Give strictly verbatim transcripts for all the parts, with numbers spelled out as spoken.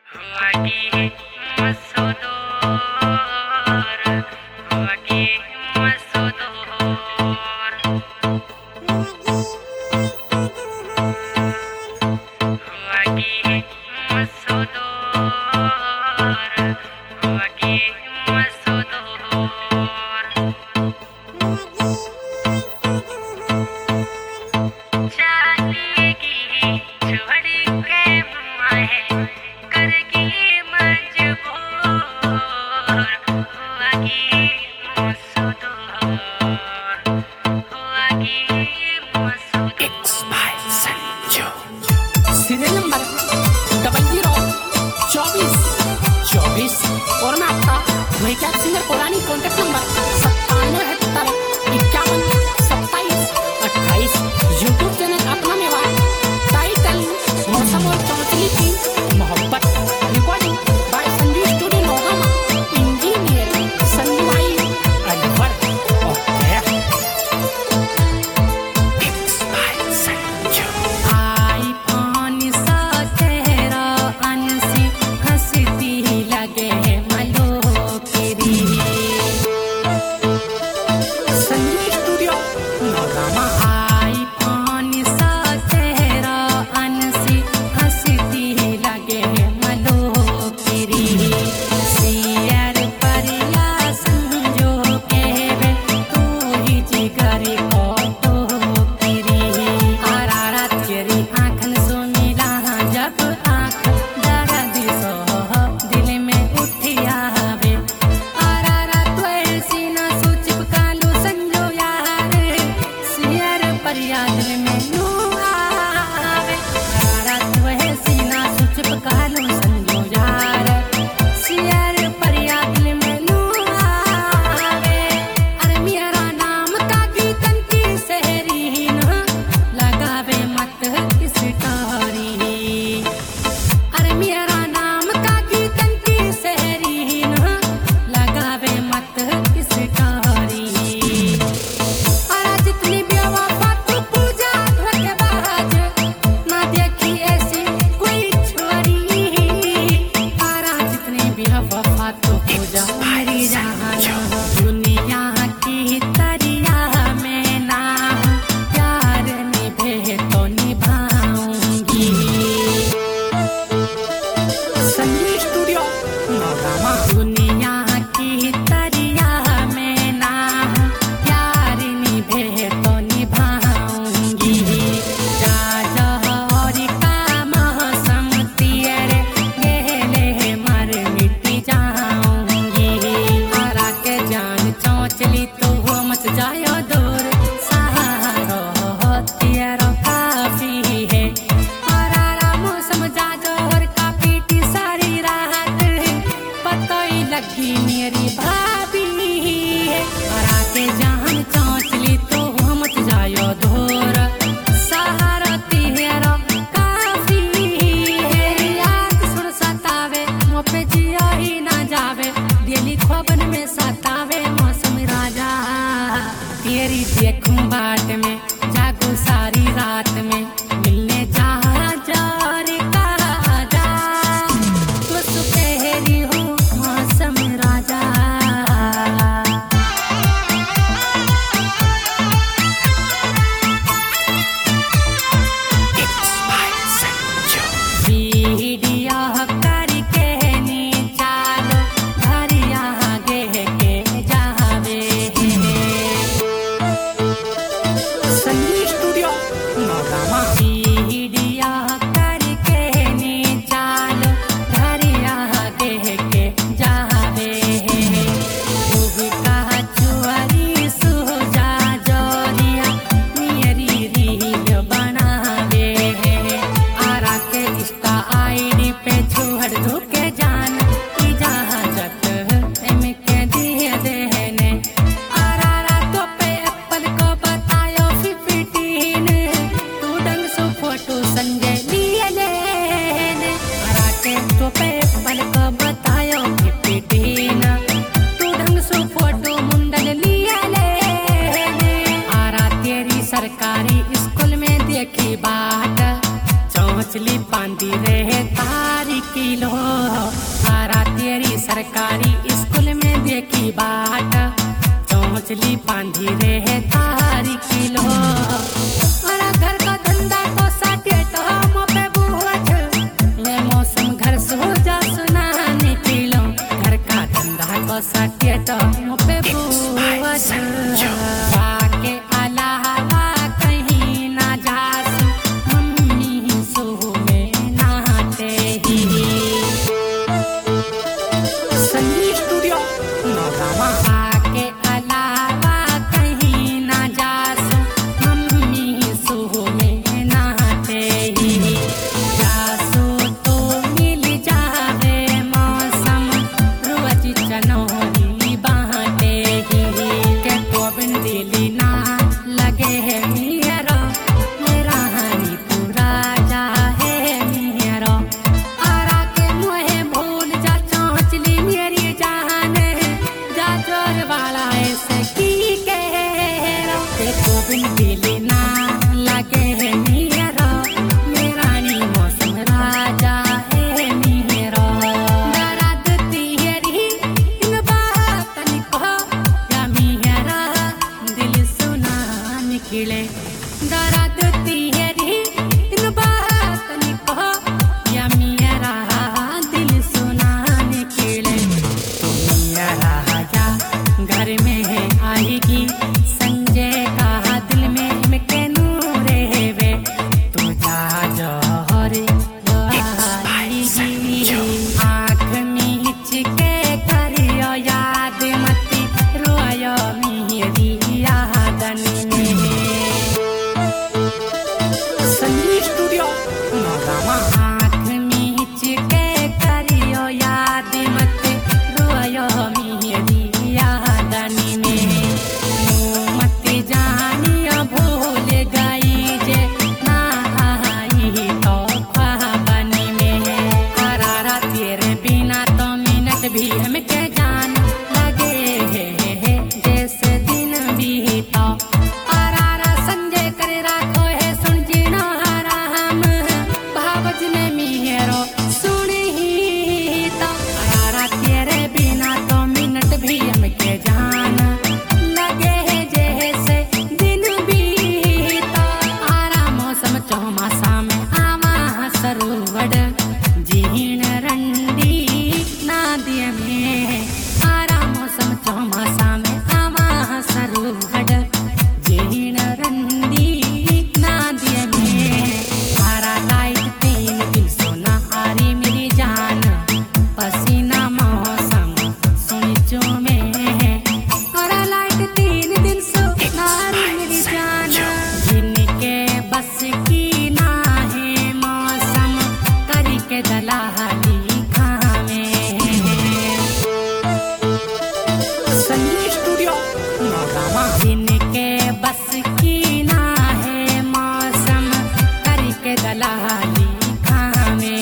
सरकारी स्कूल में देखी बाट चौचली पांदी रहे तारी किलो आरा तेरी सरकारी स्कूल में देखी बाट चौचली पांधी रहे तारी किलो हमारा घर का धंधा को साटे तो हम पे बोझ ले मौसम घर सो जा सुना निकलो घर का धंधा को साटे तो हम पे बोझ के अलावा कहीं ना जा मम्मी सो में नहाते ही संगी स्टूडियो नौगामा के अलावा कहीं ना जा मम्मी सो में नहाते ही जासो तो मिल जावे मौसम रोज चनौरी बांटे ही के तो बिन दिली ना लगे है मेरा मेरा हानी तू राजा है मेरा आरा के मुहे भूल जा चौचली मेरी जान जा जोर वाला ऐसे की कह के तो बिन दिली ना लगे है मेरा मेरा नी मौसम राजा है मेरा दर्द तेरी इन बातन को या मेरा दिल सुना निकले दर्द तेरी इन बातन को या मेरा दिल सुना निकले तो मेरा राजा घर में है आएगी संजय का दिल में मैं कहनू रे तू जा जोहर आँख मीच के करियो याद मती रोयो मेरी यादन में संगी स्टूडियो नौगामा आँख मीच के करियो याद मत रोयो मेरी यादन में मुँह मत जानियो भूल गई जे ना आई तो ख्वाबन में करारा तेरे बिना तो मिनट भी हमके जान लगे है जैसे दिन बीता आरारा संजय करे राखो है सुन जीना आराम भावज ने मिहेरो सुन ही तो आरारा तेरे बिना तो मिनट भी हमके जान लगे है जैसे दिन बीता आरा मौसम चौमासा में आवा सरोवर जीण रंडी नादिया में आरा मौसम चौमासा में आवा सरोवर जीण रंडी नादिया में आरा लाइट तीन दिन सोना आरी मेरी जान पसीना मौसम सुनी जो में आरा लाइट तीन दिन सोना आरी मेरी जान जिनके बस की ना है मौसम करी के दलाली खामे संगी स्टूडियो नौगामा जिनके बस की ना है मौसम करी के दलाली खामे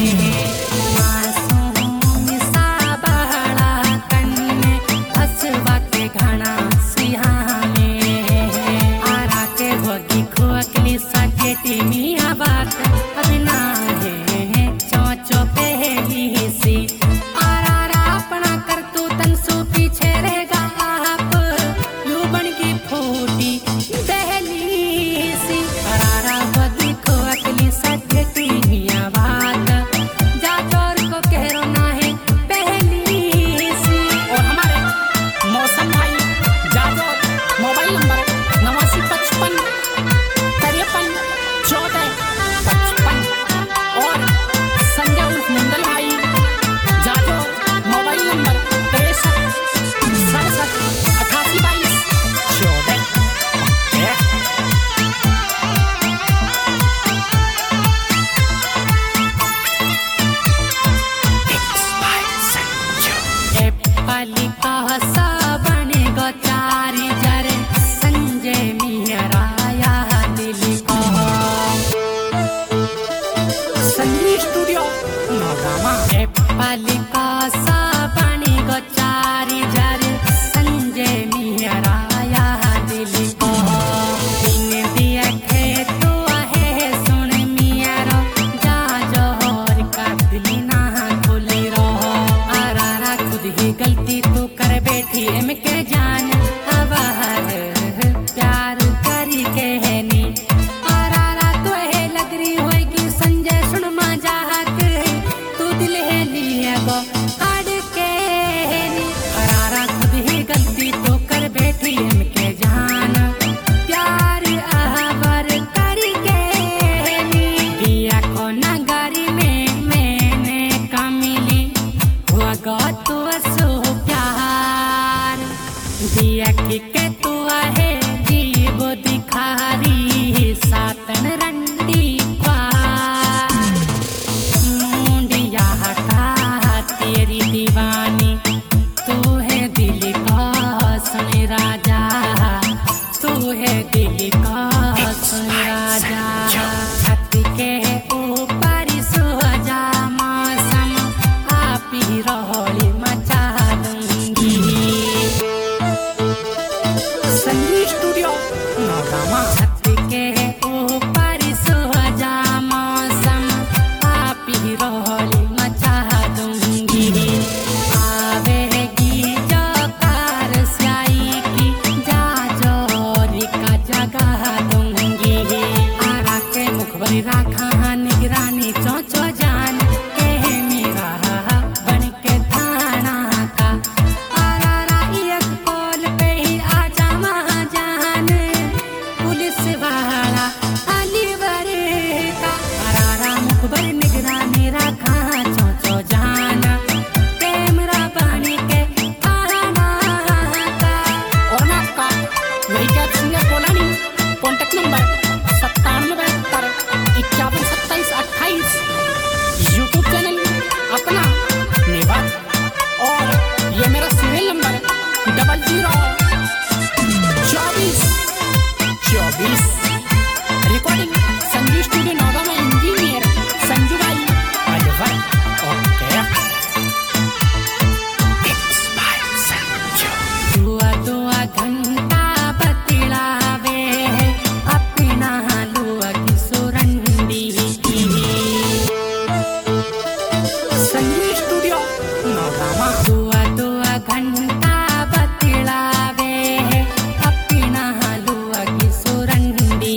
मासूम सा बहड़ा कन्ने हसवा के घना सिहा में आरा के भोगी खोकली सकेटी मिया बात अब ना है चौचो पहली सी आरा अपना कर तू तन सो पीछे रहेगा आप लूबन की फूटी पहली सी आरा भोगी खोकली सकेटी मिया बात जा चोर को कह रो ना है पहली सी और हमारे मौसम भाई जाजो मोबाइल नंबर नवासी पचपन तिरपन चौदह पचपन और संजय उर्फ मंडल भाई जाजो मोबाइल नंबर तिरसठ सड़सठ अठासी बाईस चौदह पालिका सा बने गो चारी जरे संजय मेरा या दिल को संगी स्टूडियो नौगामा पालिका सा बने गो चारी जरे संजय मेरा या दिल को दिन दिया खे तो है सुन मेरा जा जोहर का दिल ना ये मेरा सीरियल नंबर डबल जीरो चौबीस चौबीस। रिकॉर्डिंग संजू स्टूडियो नौगा में इंजीनियर संजू भाई अलवर। ओके दुआ दुआ घंटा बतलावे अपना लुआ की सुरंडी। संजू स्टूडियो नौगा दुआ दुआ घंटा बतलावे अपना लुआ की सुरंडी।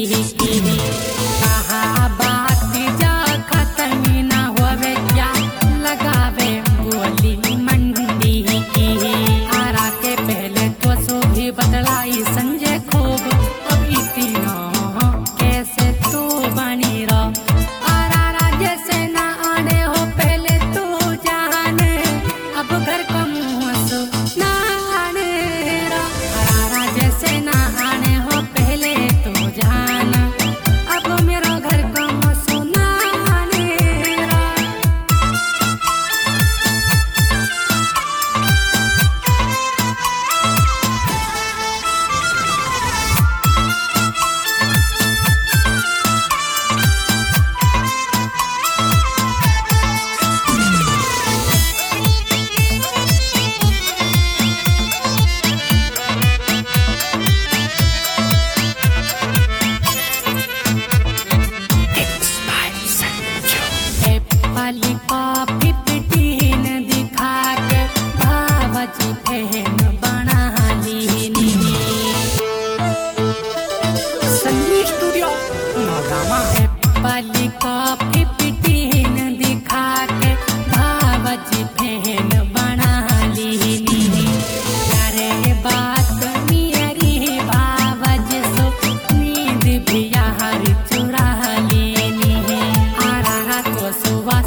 कहा बात जा खत्म ना होवे क्या लगावे बोली मंडी। आरा के पहले तो सो भी बदलाई संजय खूब अब इतना कैसे तू बनी रहो। आरा राज्य से ना आने हो पहले तू जाने अब घर का मुँह सो ना आने रहो। आरा राज्य से ना आने हो पहले तू जाना अब मेरा घर का मुँह सो ना आने रहो। एप्पल कॉफी पिटीन दिखा के बाबाजी बहन बना ली। संजू स्टूडियो नौगामा एप्पल कॉफी पिटीन दिखा के बाबाजी बहन बना ली। अरे बात मेरी बाबाजी सो नींद भी यार चुरा लेनी। आरा तो सुबह